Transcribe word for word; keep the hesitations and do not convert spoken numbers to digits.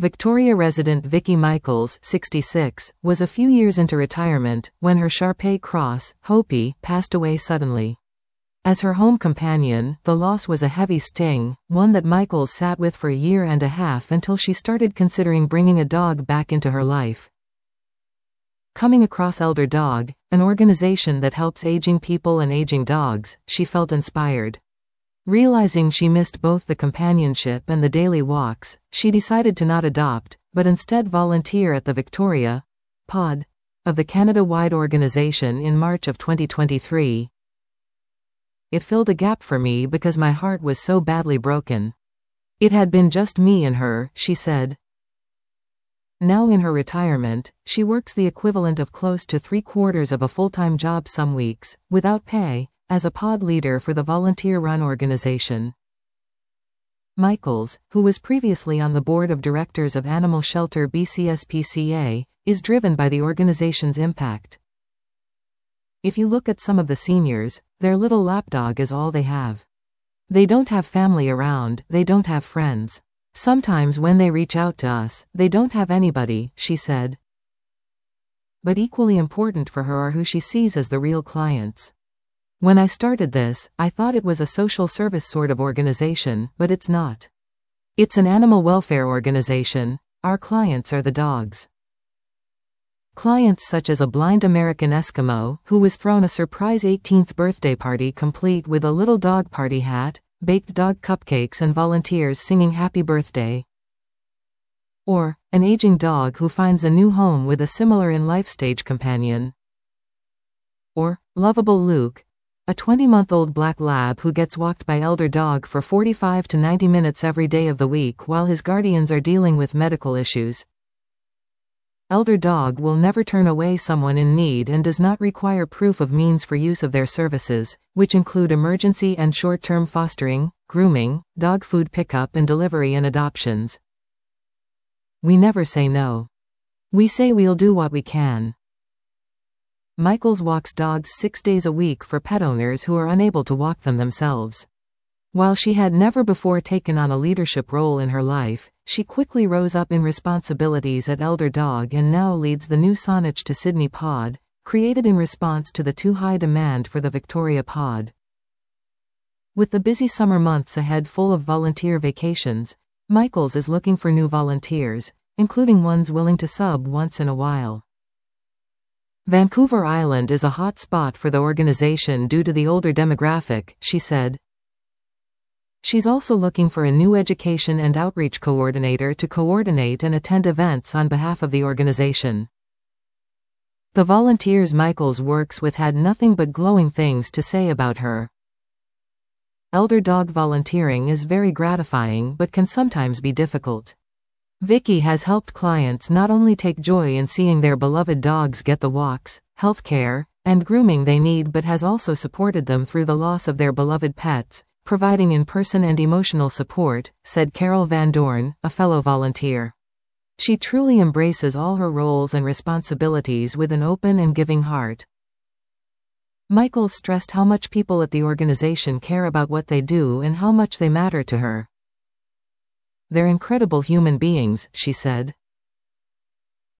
Victoria resident Vicky Michaels, sixty-six, was a few years into retirement when her Shar-Pei Cross, Hopi, passed away suddenly. As her home companion, the loss was a heavy sting, one that Michaels sat with for a year and a half until she started considering bringing a dog back into her life. Coming across Elder Dog, an organization that helps aging people and aging dogs, she felt inspired. Realizing she missed both the companionship and the daily walks, she decided to not adopt, but instead volunteer at the Victoria Pod of the Canada-wide organization in March of twenty twenty-three. It filled a gap for me because my heart was so badly broken. It had been just me and her, she said. Now in her retirement, she works the equivalent of close to three quarters of a full-time job some weeks, without pay, as a pod leader for the volunteer-run organization. Michaels, who was previously on the board of directors of animal shelter B C S P C A, is driven by the organization's impact. If you look at some of the seniors, their little lapdog is all they have. They don't have family around, they don't have friends. Sometimes when they reach out to us, they don't have anybody, she said. But equally important for her are who she sees as the real clients. When I started this, I thought it was a social service sort of organization, but it's not. It's an animal welfare organization. Our clients are the dogs. Clients such as a blind American Eskimo, who was thrown a surprise eighteenth birthday party complete with a little dog party hat, baked dog cupcakes and volunteers singing happy birthday. Or, an aging dog who finds a new home with a similar in-life stage companion. Or, lovable Luke, a twenty-month-old black lab who gets walked by Elder Dog for forty-five to ninety minutes every day of the week while his guardians are dealing with medical issues. Elder Dog will never turn away someone in need and does not require proof of means for use of their services, which include emergency and short-term fostering, grooming, dog food pickup and delivery and adoptions. We never say no. We say we'll do what we can. Michaels walks dogs six days a week for pet owners who are unable to walk them themselves. While she had never before taken on a leadership role in her life, she quickly rose up in responsibilities at Elder Dog and now leads the new Saanich to Sydney Pod, created in response to the too high demand for the Victoria Pod. With the busy summer months ahead full of volunteer vacations, Michaels is looking for new volunteers, including ones willing to sub once in a while. Vancouver Island is a hot spot for the organization due to the older demographic, she said. She's also looking for a new education and outreach coordinator to coordinate and attend events on behalf of the organization. The volunteers Michaels works with had nothing but glowing things to say about her. Elder Dog volunteering is very gratifying but can sometimes be difficult. Vicky has helped clients not only take joy in seeing their beloved dogs get the walks, health care, and grooming they need but has also supported them through the loss of their beloved pets, providing in-person and emotional support, said Carol Van Dorn, a fellow volunteer. She truly embraces all her roles and responsibilities with an open and giving heart. Michaels stressed how much people at the organization care about what they do and how much they matter to her. They're incredible human beings, she said.